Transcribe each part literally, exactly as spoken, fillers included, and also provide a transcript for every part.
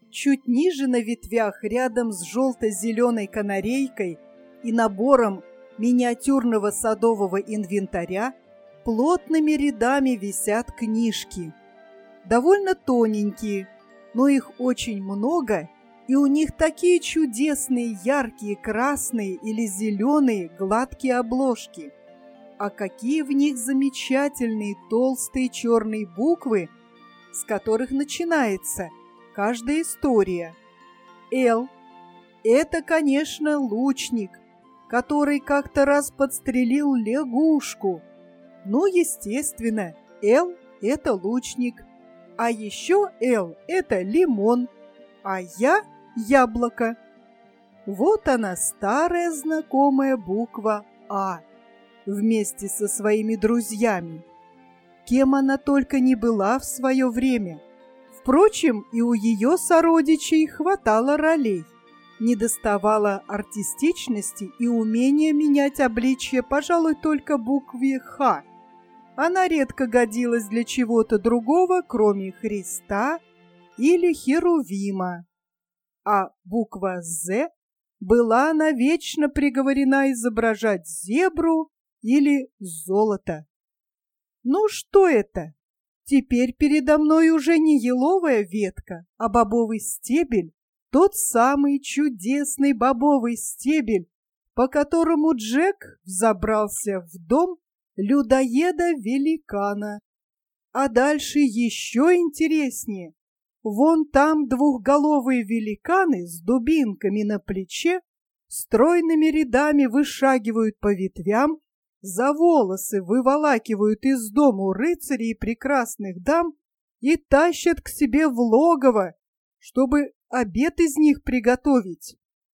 Чуть ниже на ветвях, рядом с желто-зеленой канарейкой и набором миниатюрного садового инвентаря, плотными рядами висят книжки. Довольно тоненькие, но их очень много, и у них такие чудесные яркие красные или зеленые гладкие обложки. А какие в них замечательные толстые черные буквы, с которых начинается каждая история. «Л» — это, конечно, лучник, который как-то раз подстрелил лягушку. Ну, естественно, «Л» — это лучник. А еще «Л» — это лимон, а я — яблоко. Вот она, старая знакомая буква «А», вместе со своими друзьями. Кем она только не была в свое время. Впрочем, и у ее сородичей хватало ролей. Недоставало артистичности и умения менять обличье, пожалуй, только букве «Х». Она редко годилась для чего-то другого, кроме Христа или Херувима. А буква «З» была навечно приговорена изображать зебру или золото. Ну что это? Теперь передо мной уже не еловая ветка, а бобовый стебель, тот самый чудесный бобовый стебель, по которому Джек взобрался в дом людоеда-великана. А дальше еще интереснее. Вон там двухголовые великаны с дубинками на плече стройными рядами вышагивают по ветвям, за волосы выволакивают из дому рыцарей и прекрасных дам и тащат к себе в логово, чтобы обед из них приготовить.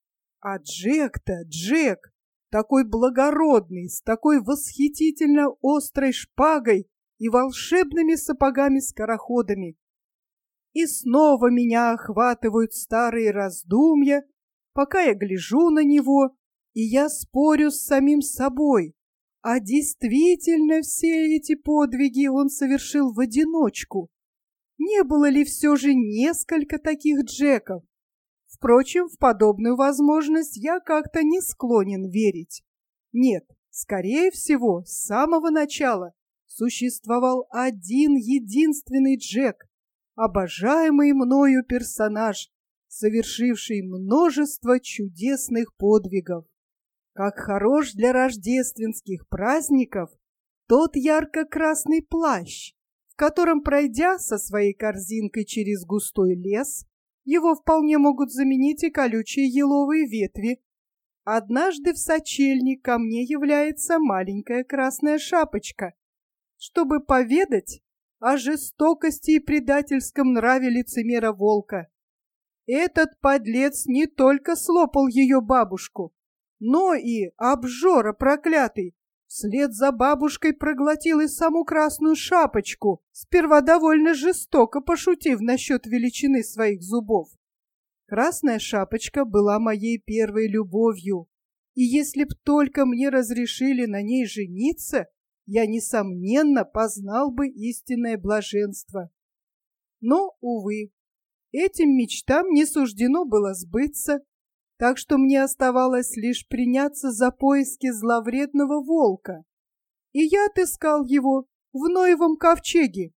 А Джек-то, Джек, такой благородный, с такой восхитительно острой шпагой и волшебными сапогами-скороходами. И снова меня охватывают старые раздумья, пока я гляжу на него, и я спорю с самим собой. А действительно все эти подвиги он совершил в одиночку? Не было ли все же несколько таких Джеков? Впрочем, в подобную возможность я как-то не склонен верить. Нет, скорее всего, с самого начала существовал один единственный Джек, обожаемый мною персонаж, совершивший множество чудесных подвигов. Как хорош для рождественских праздников тот ярко-красный плащ, в котором, пройдя со своей корзинкой через густой лес, его вполне могут заменить и колючие еловые ветви. Однажды в сочельник ко мне является маленькая красная шапочка, чтобы поведать о жестокости и предательском нраве лицемера волка. Этот подлец не только слопал ее бабушку, но и, обжора проклятый, вслед за бабушкой проглотил и саму красную шапочку, сперва довольно жестоко пошутив насчет величины своих зубов. Красная шапочка была моей первой любовью, и если б только мне разрешили на ней жениться, я, несомненно, познал бы истинное блаженство. Но, увы, этим мечтам не суждено было сбыться, так что мне оставалось лишь приняться за поиски зловредного волка. И я отыскал его в Ноевом ковчеге.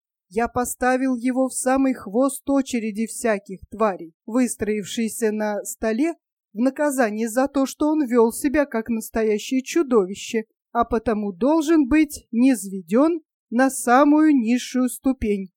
Я поставил его в самый хвост очереди всяких тварей, выстроившейся на столе в наказание за то, что он вел себя как настоящее чудовище, а потому должен быть низведен на самую низшую ступень.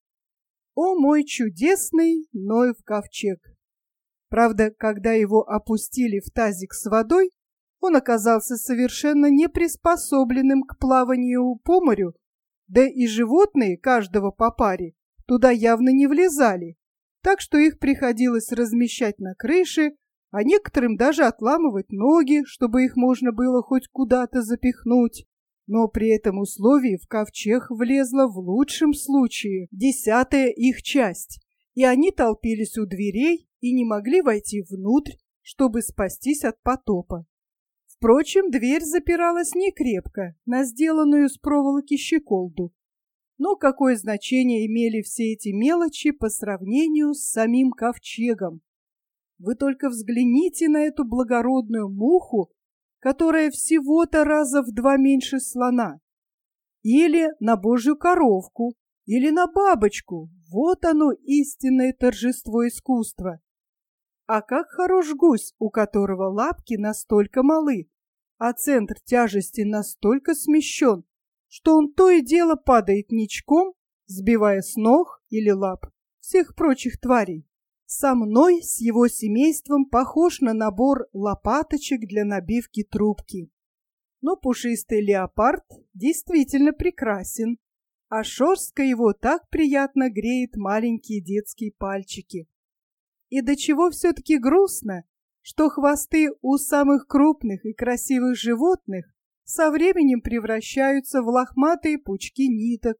О мой чудесный Ноев ковчег! Правда, когда его опустили в тазик с водой, он оказался совершенно неприспособленным к плаванию по морю, да и животные, каждого по паре, туда явно не влезали, так что их приходилось размещать на крыше, а некоторым даже отламывать ноги, чтобы их можно было хоть куда-то запихнуть. Но при этом условии в ковчег влезла в лучшем случае десятая их часть, и они толпились у дверей и не могли войти внутрь, чтобы спастись от потопа. Впрочем, дверь запиралась не крепко, на сделанную из проволоки щеколду. Но какое значение имели все эти мелочи по сравнению с самим ковчегом? Вы только взгляните на эту благородную муху, которая всего-то раза в два меньше слона. Или на божью коровку, или на бабочку. Вот оно, истинное торжество искусства. А как хорош гусь, у которого лапки настолько малы, а центр тяжести настолько смещен, что он то и дело падает ничком, сбивая с ног или лап всех прочих тварей. Со мной, с его семейством, похож на набор лопаточек для набивки трубки. Но пушистый леопард действительно прекрасен, а шерстка его так приятно греет маленькие детские пальчики. И до чего все-таки грустно, что хвосты у самых крупных и красивых животных со временем превращаются в лохматые пучки ниток.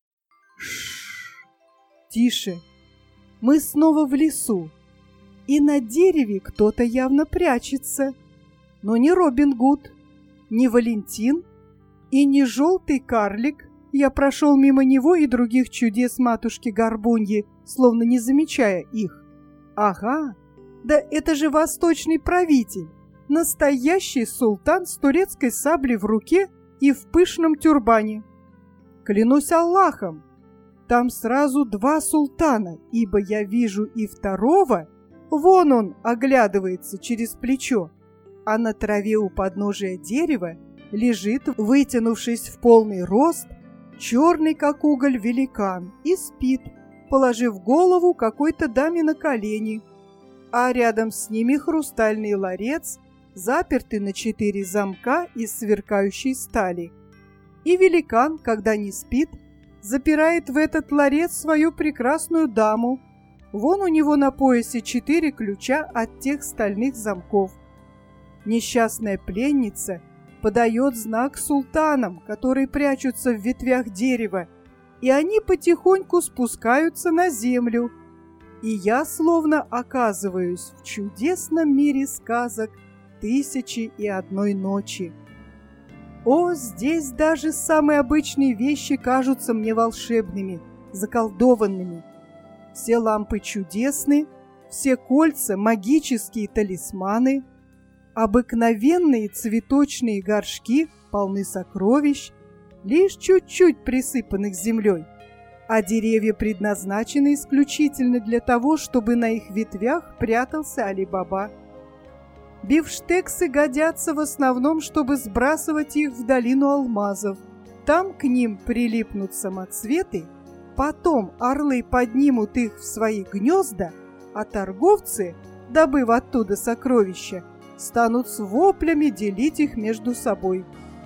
Шш, тише. Мы снова в лесу, и на дереве кто-то явно прячется. Но не Робин Гуд, не Валентин и не желтый карлик. Я прошел мимо него и других чудес матушки Горбуньи, словно не замечая их. Ага, да это же восточный правитель, настоящий султан с турецкой саблей в руке и в пышном тюрбане. Клянусь Аллахом, там сразу два султана, ибо я вижу и второго, вон он оглядывается через плечо, а на траве у подножия дерева лежит, вытянувшись в полный рост, черный как уголь великан и спит, положив голову какой-то даме на колени, а рядом с ними хрустальный ларец, запертый на четыре замка из сверкающей стали. И великан, когда не спит, запирает в этот ларец свою прекрасную даму. Вон у него на поясе четыре ключа от тех стальных замков. Несчастная пленница подает знак султанам, которые прячутся в ветвях дерева, и они потихоньку спускаются на землю. И я словно оказываюсь в чудесном мире сказок «Тысячи и одной ночи». О, здесь даже самые обычные вещи кажутся мне волшебными, заколдованными. Все лампы чудесны, все кольца — магические талисманы, обыкновенные цветочные горшки полны сокровищ, лишь чуть-чуть присыпанных землей, а деревья предназначены исключительно для того, чтобы на их ветвях прятался Али-Баба. Бифштексы годятся в основном, чтобы сбрасывать их в долину алмазов. Там к ним прилипнут самоцветы, потом орлы поднимут их в свои гнезда, а торговцы, добыв оттуда сокровища, станут с воплями делить их между собой.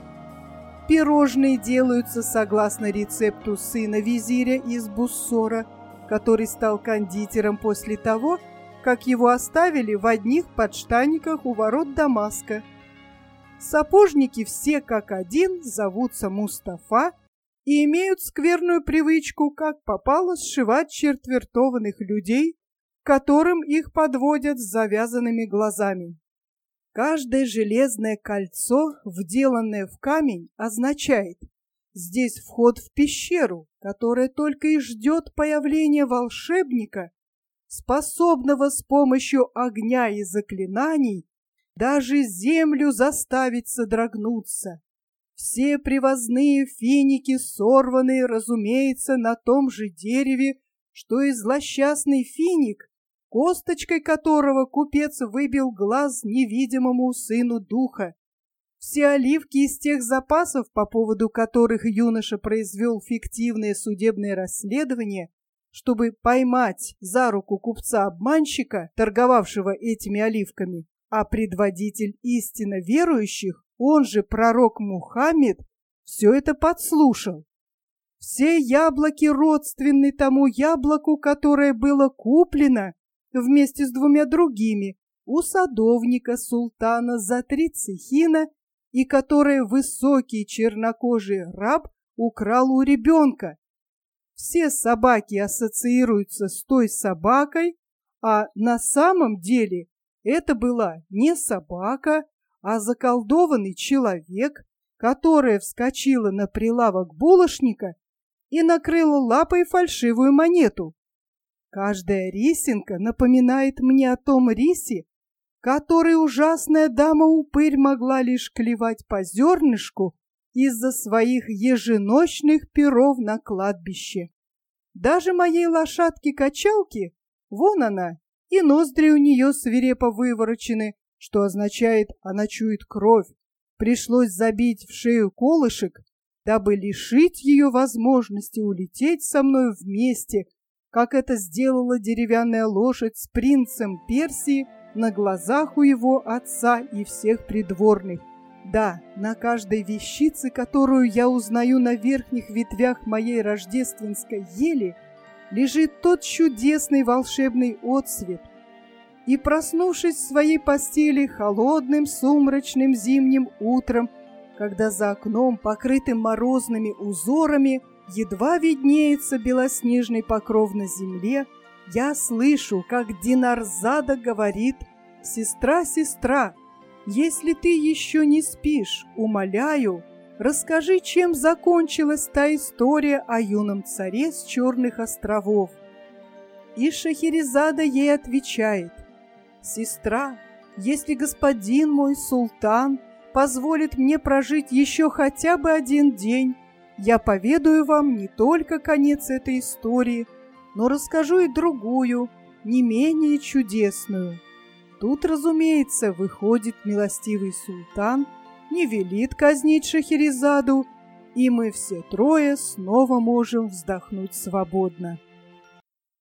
Пирожные делаются согласно рецепту сына визиря из Буссора, который стал кондитером после того, как его оставили в одних подштанниках у ворот Дамаска. Сапожники все как один зовутся Мустафа и имеют скверную привычку, как попало, сшивать четвертованных людей, которым их подводят с завязанными глазами. Каждое железное кольцо, вделанное в камень, означает: здесь вход в пещеру, которая только и ждет появления волшебника, способного с помощью огня и заклинаний даже землю заставить содрогнуться. Все привозные финики сорваны, разумеется, на том же дереве, что и злосчастный финик, косточкой которого купец выбил глаз невидимому сыну духа. Все оливки из тех запасов, по поводу которых юноша произвел фиктивное судебное расследование, чтобы поймать за руку купца-обманщика, торговавшего этими оливками, а предводитель истинно верующих, он же пророк Мухаммед, все это подслушал. Все яблоки родственны тому яблоку, которое было куплено вместе с двумя другими у садовника султана за три цехина и которое высокий чернокожий раб украл у ребенка. Все собаки ассоциируются с той собакой, а на самом деле это была не собака, а заколдованный человек, которая вскочила на прилавок булочника и накрыла лапой фальшивую монету. Каждая рисинка напоминает мне о том рисе, который ужасная дама-упырь могла лишь клевать по зернышку из-за своих еженочных перов на кладбище. Даже моей лошадке-качалке, вон она, и ноздри у нее свирепо выворочены, что означает, она чует кровь. Пришлось забить в шею колышек, дабы лишить ее возможности улететь со мной вместе, как это сделала деревянная лошадь с принцем Персии на глазах у его отца и всех придворных. Да, на каждой вещице, которую я узнаю на верхних ветвях моей рождественской ели, лежит тот чудесный волшебный отсвет. И, проснувшись в своей постели холодным сумрачным зимним утром, когда за окном, покрытым морозными узорами, едва виднеется белоснежный покров на земле, я слышу, как Динарзада говорит: «Сестра, сестра, если ты еще не спишь, умоляю, расскажи, чем закончилась та история о юном царе с Черных островов». И Шахерезада ей отвечает: «Сестра, если господин мой султан позволит мне прожить еще хотя бы один день, я поведаю вам не только конец этой истории, но расскажу и другую, не менее чудесную». Тут, разумеется, выходит милостивый султан, не велит казнить Шахерезаду, и мы все трое снова можем вздохнуть свободно.